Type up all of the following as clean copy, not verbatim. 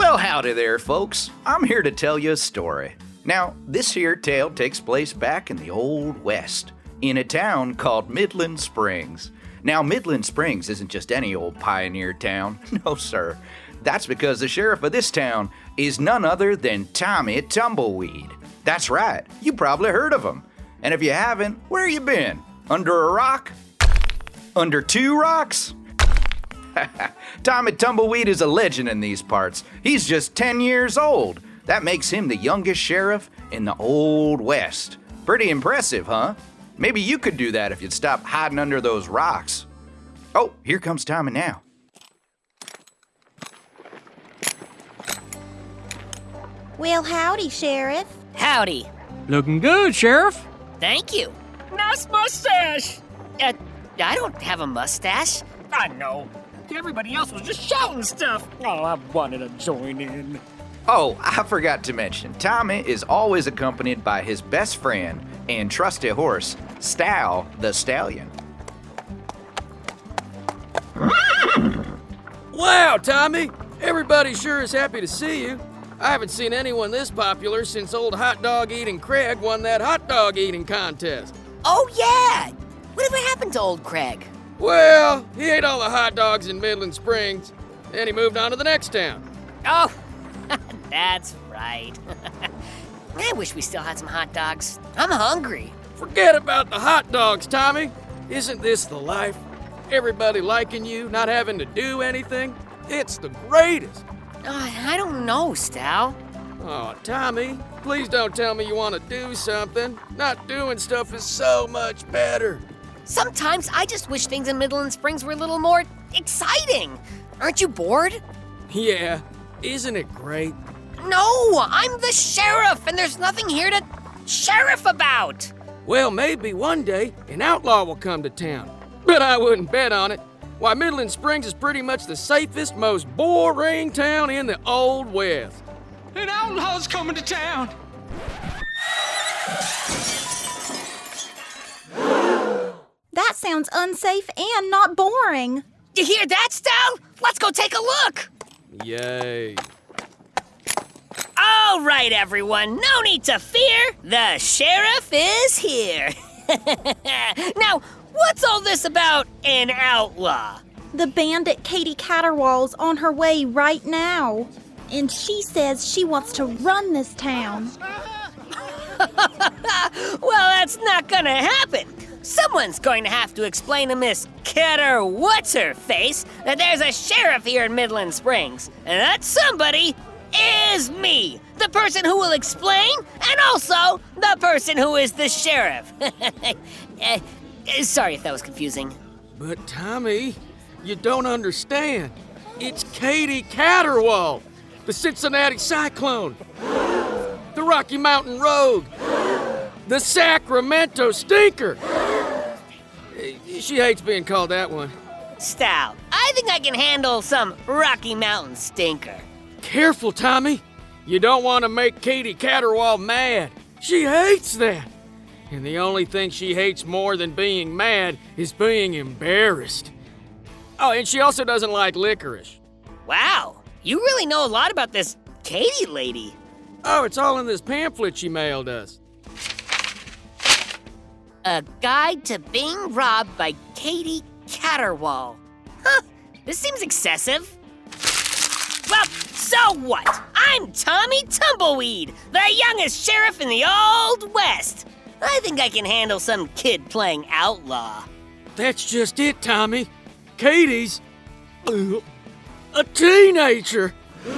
So howdy there, folks. I'm here to tell you a story. Now, this here tale takes place back in the Old West, in a town called Midland Springs. Now, Midland Springs isn't just any old pioneer town. No, sir. That's because the sheriff of this town is none other than Tommy Tumbleweed. That's right. You probably heard of him. And if you haven't, where you been? Under a rock? Under two rocks? Tommy Tumbleweed is a legend in these parts. He's just 10 years old. That makes him the youngest sheriff in the Old West. Pretty impressive, huh? Maybe you could do that if you'd stop hiding under those rocks. Oh, here comes Tommy now. Well, howdy, Sheriff. Howdy. Looking good, Sheriff. Thank you. Nice mustache! I don't have a mustache. I know. Everybody else was just shouting stuff. Oh, I wanted to join in. Oh, I forgot to mention, Tommy is always accompanied by his best friend and trusty horse, Stow the Stallion. Wow, Tommy. Everybody sure is happy to see you. I haven't seen anyone this popular since old hot dog eating Craig won that hot dog eating contest. Oh, yeah. Whatever happened to old Craig? Well, he ate all the hot dogs in Midland Springs, then he moved on to the next town. Oh, that's right. I wish we still had some hot dogs. I'm hungry. Forget about the hot dogs, Tommy. Isn't this the life? Everybody liking you, not having to do anything. It's the greatest. I don't know, Stow. Oh, Tommy, please don't tell me you want to do something. Not doing stuff is so much better. Sometimes I just wish things in Midland Springs were a little more exciting. Aren't you bored? Yeah, isn't it great? No, I'm the sheriff, and there's nothing here to sheriff about. Well, maybe one day an outlaw will come to town. But I wouldn't bet on it. Why, Midland Springs is pretty much the safest, most boring town in the Old West. An outlaw's coming to town. That sounds unsafe and not boring. You hear that, Stow? Let's go take a look. Yay. All right, everyone, no need to fear. The sheriff is here. Now, what's all this about an outlaw? The bandit Katie Caterwall's on her way right now. And she says she wants to run this town. Well, that's not gonna happen. Someone's going to have to explain to Miss Ketter What's-Her-Face that there's a sheriff here in Midland Springs. And that somebody is me, the person who will explain, and also the person who is the sheriff. Sorry if that was confusing. But Tommy, you don't understand. It's Katie Caterwall, the Cincinnati Cyclone, the Rocky Mountain Rogue, the Sacramento Stinker. She hates being called that one. Stow, I think I can handle some Rocky Mountain Stinker. Careful, Tommy. You don't want to make Katie Caterwall mad. She hates that. And the only thing she hates more than being mad is being embarrassed. Oh, and she also doesn't like licorice. Wow, you really know a lot about this Katie lady. Oh, it's all in this pamphlet she mailed us. A Guide to Being Robbed by Katie Caterwall. Huh, this seems excessive. Well, so what? I'm Tommy Tumbleweed, the youngest sheriff in the Old West. I think I can handle some kid playing outlaw. That's just it, Tommy. Katie's a teenager.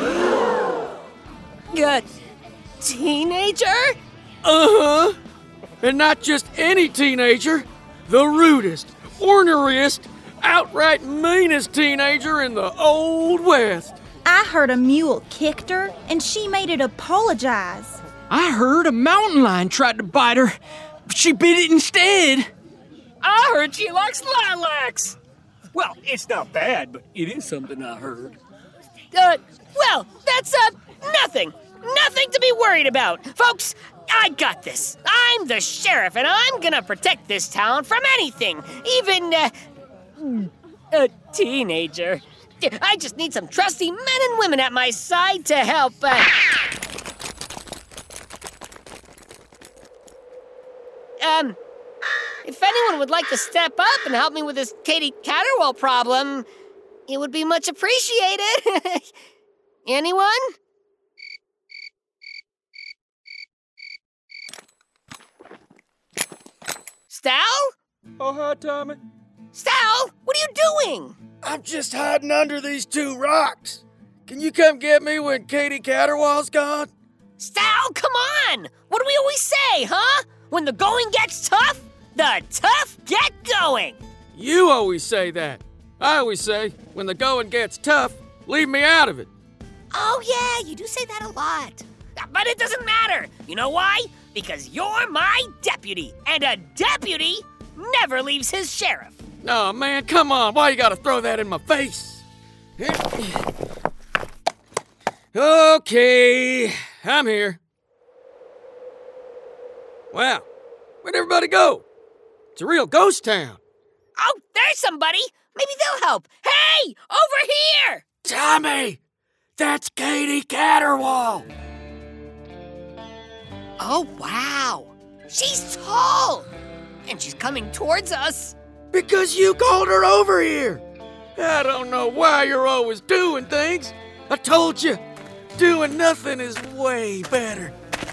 A teenager? Uh-huh. And not just any teenager, the rudest, orneriest, outright meanest teenager in the Old West. I heard a mule kicked her, and she made it apologize. I heard a mountain lion tried to bite her, but she bit it instead. I heard she likes lilacs. Well, it's not bad, but it is something I heard. Well, that's, nothing. Nothing to be worried about. Folks, I got this. I'm the sheriff, and I'm gonna protect this town from anything, even, a teenager. I just need some trusty men and women at my side to help. If anyone would like to step up and help me with this Katie Caterwall problem, it would be much appreciated. Anyone? Stal? Oh, hi, Tommy. Stal, what are you doing? I'm just hiding under these 2 rocks. Can you come get me when Katie Caterwall's gone? Stal, come on! What do we always say, huh? When the going gets tough, the tough get going. You always say that. I always say, when the going gets tough, leave me out of it. Oh, yeah, you do say that a lot. But it doesn't matter. You know why? Because you're my deputy, and a deputy never leaves his sheriff. No, man, come on. Why you gotta throw that in my face? Okay, I'm here. Wow, where'd everybody go? It's a real ghost town. Oh, there's somebody. Maybe they'll help. Hey, over here! Tommy, that's Katie Caterwall. Oh, wow. She's tall. And she's coming towards us. Because you called her over here. I don't know why you're always doing things. I told you, doing nothing is way better.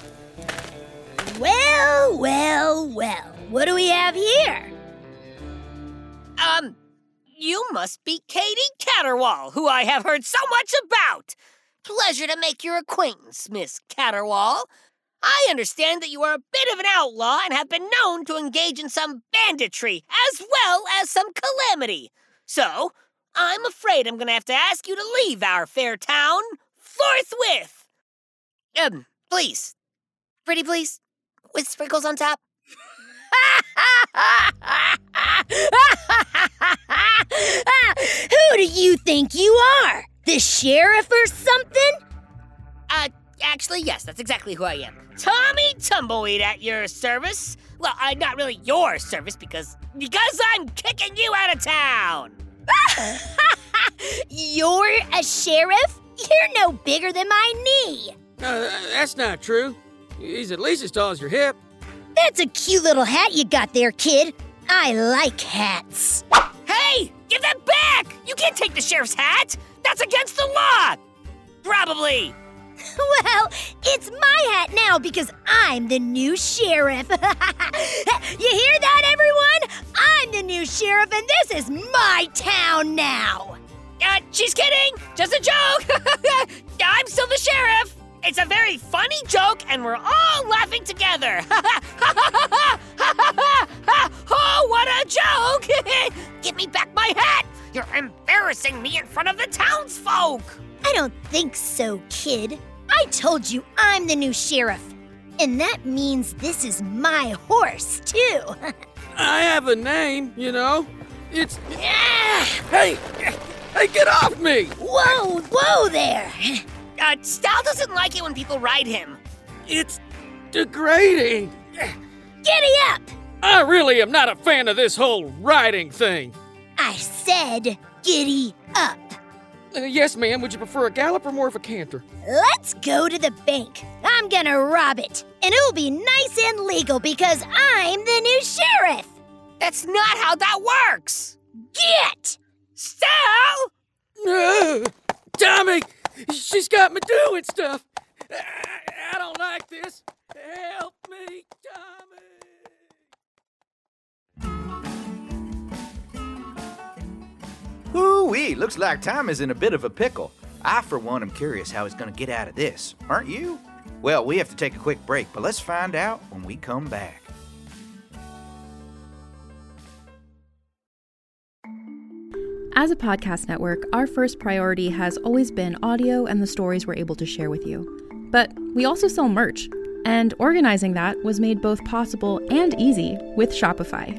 Well, well, well. What do we have here? You must be Katie Caterwall, who I have heard so much about. Pleasure to make your acquaintance, Miss Caterwall. I understand that you are a bit of an outlaw and have been known to engage in some banditry, as well as some calamity. So, I'm afraid I'm going to have to ask you to leave our fair town forthwith. Please. Pretty please. With sprinkles on top. Who do you think you are? The sheriff or something? Actually, yes, that's exactly who I am. Tommy Tumbleweed at your service. Well, not really your service because I'm kicking you out of town. You're a sheriff? You're no bigger than my knee. That's not true. He's at least as tall as your hip. That's a cute little hat you got there, kid. I like hats. Hey, give that back! You can't take the sheriff's hat. That's against the law. Probably. Well, it's my hat now because I'm the new sheriff. You hear that, everyone? I'm the new sheriff and this is my town now. She's kidding. Just a joke. I'm still the sheriff. It's a very funny joke and we're all laughing together. Oh, what a joke. Give me back my hat. You're embarrassing me in front of the townsfolk. I don't think so, kid. I told you I'm the new sheriff. And that means this is my horse, too. I have a name, you know. It's... Hey, get off me! Whoa there. Stal doesn't like it when people ride him. It's degrading. Giddy up! I really am not a fan of this whole riding thing. I said giddy up. Yes, ma'am. Would you prefer a gallop or more of a canter? Let's go to the bank. I'm gonna rob it. And it'll be nice and legal because I'm the new sheriff. That's not how that works. Get! Stal! Tommy! She's got me doing stuff. I don't like this. Help me, Tommy! Ooh-wee, looks like Tommy's in a bit of a pickle. I, for one, am curious how he's going to get out of this. Aren't you? Well, we have to take a quick break, but let's find out when we come back. As a podcast network, our first priority has always been audio and the stories we're able to share with you. But we also sell merch, and organizing that was made both possible and easy with Shopify.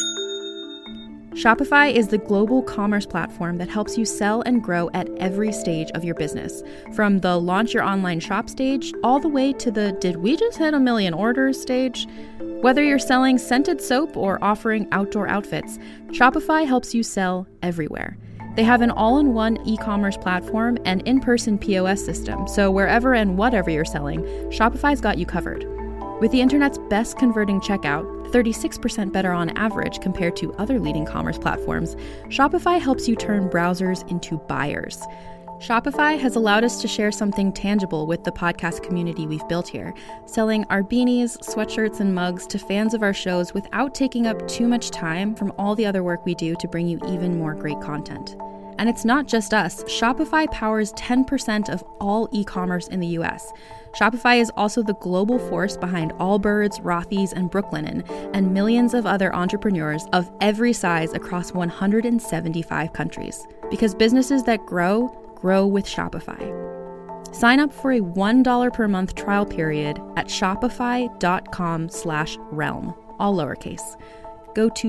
Shopify is the global commerce platform that helps you sell and grow at every stage of your business, from the launch your online shop stage all the way to the did we just hit 1 million orders stage. Whether you're selling scented soap or offering outdoor outfits, Shopify helps you sell everywhere. They have an all-in-one e-commerce platform and in-person POS system, so wherever and whatever you're selling, Shopify's got you covered. With the internet's best converting checkout, 36% better on average compared to other leading commerce platforms, Shopify helps you turn browsers into buyers. Shopify has allowed us to share something tangible with the podcast community we've built here, selling our beanies, sweatshirts, and mugs to fans of our shows without taking up too much time from all the other work we do to bring you even more great content. And it's not just us. Shopify powers 10% of all e-commerce in the US. Shopify is also the global force behind Allbirds, Rothy's, and Brooklinen, and millions of other entrepreneurs of every size across 175 countries. Because businesses that grow with Shopify. Sign up for a $1 per month trial period at shopify.com/realm, all lowercase. Go to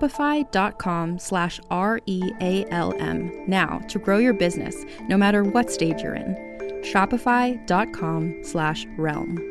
shopify.com/REALM now to grow your business, no matter what stage you're in. Shopify.com/realm.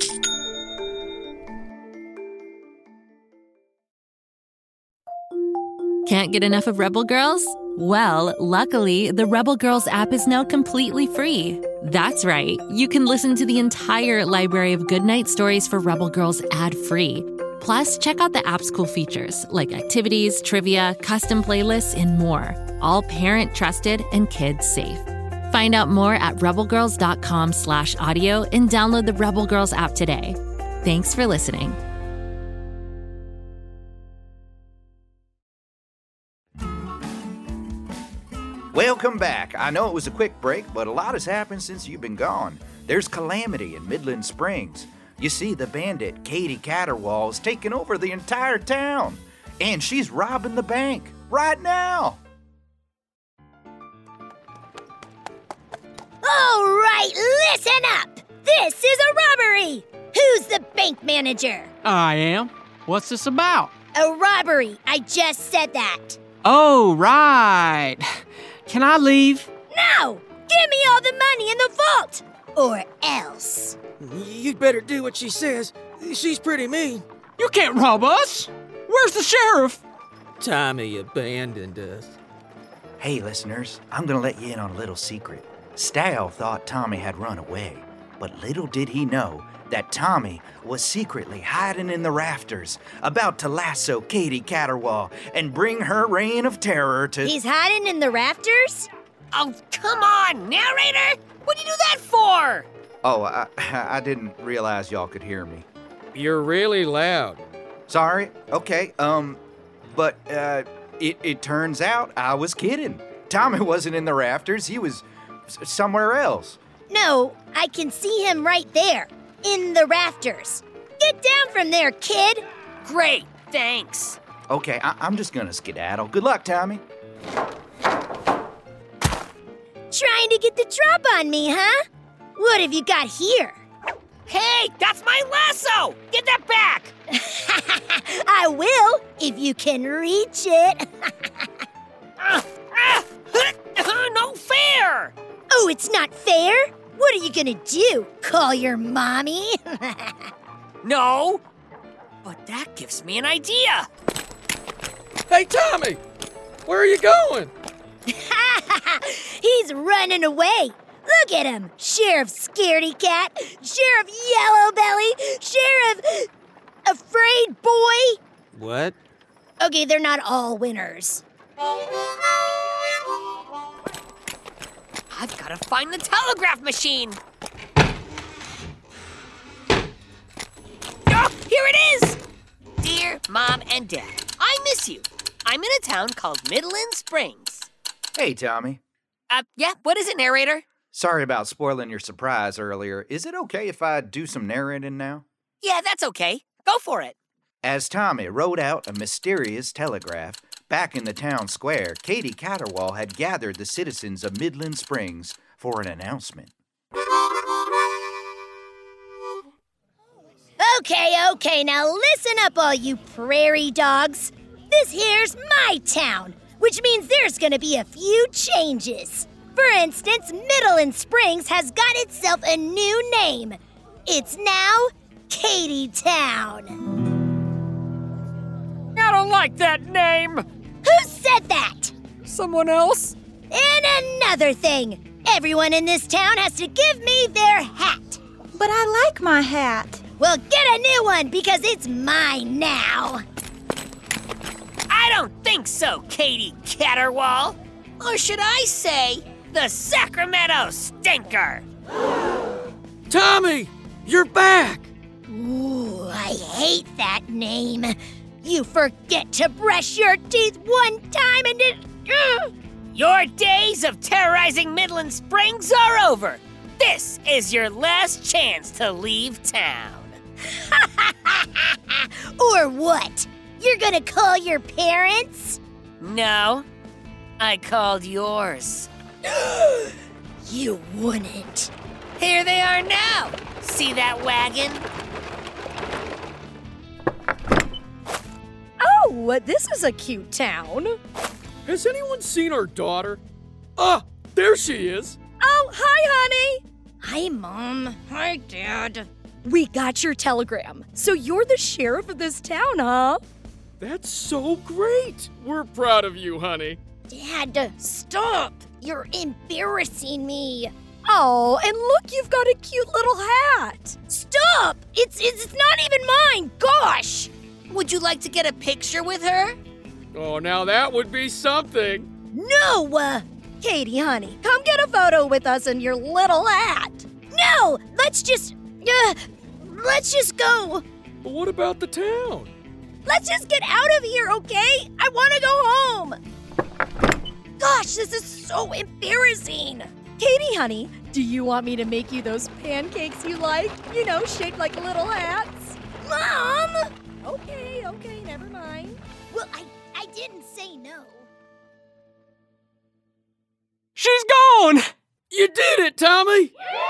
Can't get enough of Rebel Girls? Well, luckily, the Rebel Girls app is now completely free. That's right. You can listen to the entire library of goodnight stories for Rebel Girls ad-free. Plus, check out the app's cool features like activities, trivia, custom playlists, and more. All parent-trusted and kids-safe. Find out more at rebelgirls.com/audio and download the Rebel Girls app today. Thanks for listening. Welcome back. I know it was a quick break, but a lot has happened since you've been gone. There's calamity in Midland Springs. You see, the bandit Katie Caterwall is taking over the entire town, and she's robbing the bank right now. All right, listen up. This is a robbery. Who's the bank manager? I am. What's this about? A robbery. I just said that. Oh, right. Can I leave? No! Give me all the money in the vault! Or else. You'd better do what she says. She's pretty mean. You can't rob us. Where's the sheriff? Tommy abandoned us. Hey, listeners, I'm going to let you in on a little secret. Stal thought Tommy had run away, but little did he know that Tommy was secretly hiding in the rafters, about to lasso Katie Caterwall and bring her reign of terror to... He's hiding in the rafters? Oh, come on, narrator! What'd you do that for? Oh, I didn't realize y'all could hear me. You're really loud. Sorry. Okay, but it turns out I was kidding. Tommy wasn't in the rafters. He was somewhere else. No, I can see him right there. In the rafters. Get down from there, kid! Great, thanks. Okay, I'm just gonna skedaddle. Good luck, Tommy. Trying to get the drop on me, huh? What have you got here? Hey, that's my lasso! Get that back! I will, if you can reach it. No fair! Oh, it's not fair? What are you gonna do? Call your mommy? No, but that gives me an idea. Hey, Tommy! Where are you going? He's running away. Look at him. Sheriff Scaredy Cat, Sheriff Yellow Belly, Sheriff Afraid Boy. What? Okay, they're not all winners. I've got to find the telegraph machine. Oh, here it is! Dear Mom and Dad, I miss you. I'm in a town called Midland Springs. Hey, Tommy. Yeah, what is it, narrator? Sorry about spoiling your surprise earlier. Is it okay if I do some narrating now? Yeah, that's okay. Go for it. As Tommy wrote out a mysterious telegraph, back in the town square, Katie Caterwall had gathered the citizens of Midland Springs for an announcement. Okay, now listen up, all you prairie dogs. This here's my town, which means there's gonna be a few changes. For instance, Midland Springs has got itself a new name. It's now Katie Town. I don't like that name. Who said that? Someone else? And another thing, everyone in this town has to give me their hat. But I like my hat. Well, get a new one because it's mine now. I don't think so, Katie Caterwall. Or should I say, the Sacramento Stinker. Tommy, you're back! Ooh, I hate that name. You forget to brush your teeth one time and it... Your days of terrorizing Midland Springs are over. This is your last chance to leave town. Or what? You're gonna call your parents? No, I called yours. You wouldn't. Here they are now. See that wagon? Oh, this is a cute town. Has anyone seen our daughter? Ah, there she is. Oh, hi, honey. Hi, Mom. Hi, Dad. We got your telegram. So you're the sheriff of this town, huh? That's so great. We're proud of you, honey. Dad, stop. You're embarrassing me. Oh, and look, you've got a cute little hat. Stop! It's not even mine. Gosh! Would you like to get a picture with her? Oh, now that would be something. No! Katie, honey, come get a photo with us in your little hat. No! Let's just go. But what about the town? Let's just get out of here, okay? I want to go home. Gosh, this is so embarrassing. Katie, honey, do you want me to make you those pancakes you like? You know, shaped like little hats? Mom! Okay, never mind. Well, I didn't say no. She's gone! You did it, Tommy!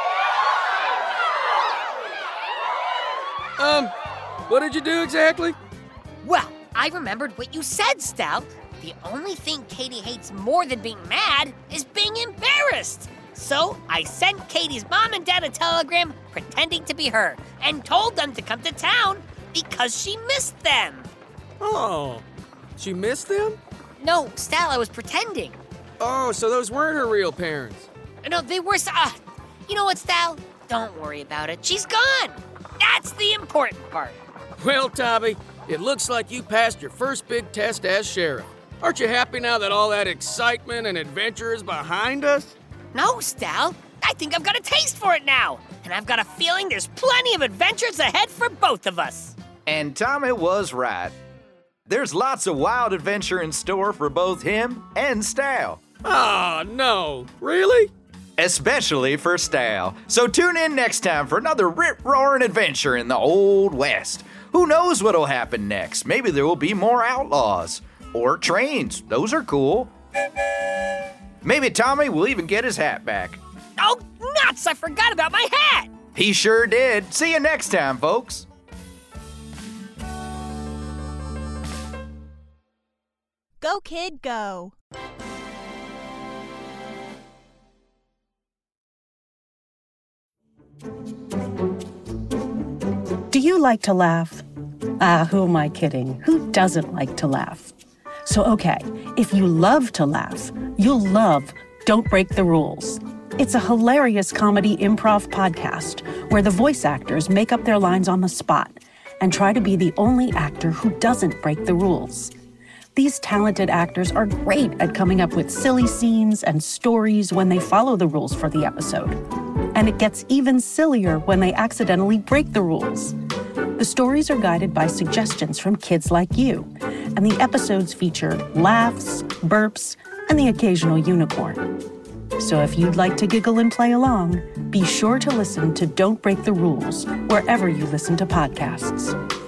What did you do exactly? Well, I remembered what you said, Stout. The only thing Katie hates more than being mad is being embarrassed. So I sent Katie's mom and dad a telegram pretending to be her and told them to come to town because she missed them. Oh, she missed them? No, Stal, I was pretending. Oh, so those weren't her real parents. No, they were. You know what, Stal? Don't worry about it. She's gone. That's the important part. Well, Tommy, it looks like you passed your first big test as sheriff. Aren't you happy now that all that excitement and adventure is behind us? No, Stal. I think I've got a taste for it now. And I've got a feeling there's plenty of adventures ahead for both of us. And Tommy was right. There's lots of wild adventure in store for both him and Stal. Ah, no. Really? Especially for Stal. So tune in next time for another rip-roaring adventure in the Old West. Who knows what'll happen next? Maybe there will be more outlaws. Or trains. Those are cool. Maybe Tommy will even get his hat back. Oh, nuts! I forgot about my hat! He sure did. See you next time, folks. Go, kid, go. Do you like to laugh? Who am I kidding? Who doesn't like to laugh? So, okay, if you love to laugh, you'll love Don't Break the Rules. It's a hilarious comedy improv podcast where the voice actors make up their lines on the spot and try to be the only actor who doesn't break the rules. These talented actors are great at coming up with silly scenes and stories when they follow the rules for the episode. And it gets even sillier when they accidentally break the rules. The stories are guided by suggestions from kids like you, and the episodes feature laughs, burps, and the occasional unicorn. So if you'd like to giggle and play along, be sure to listen to Don't Break the Rules wherever you listen to podcasts.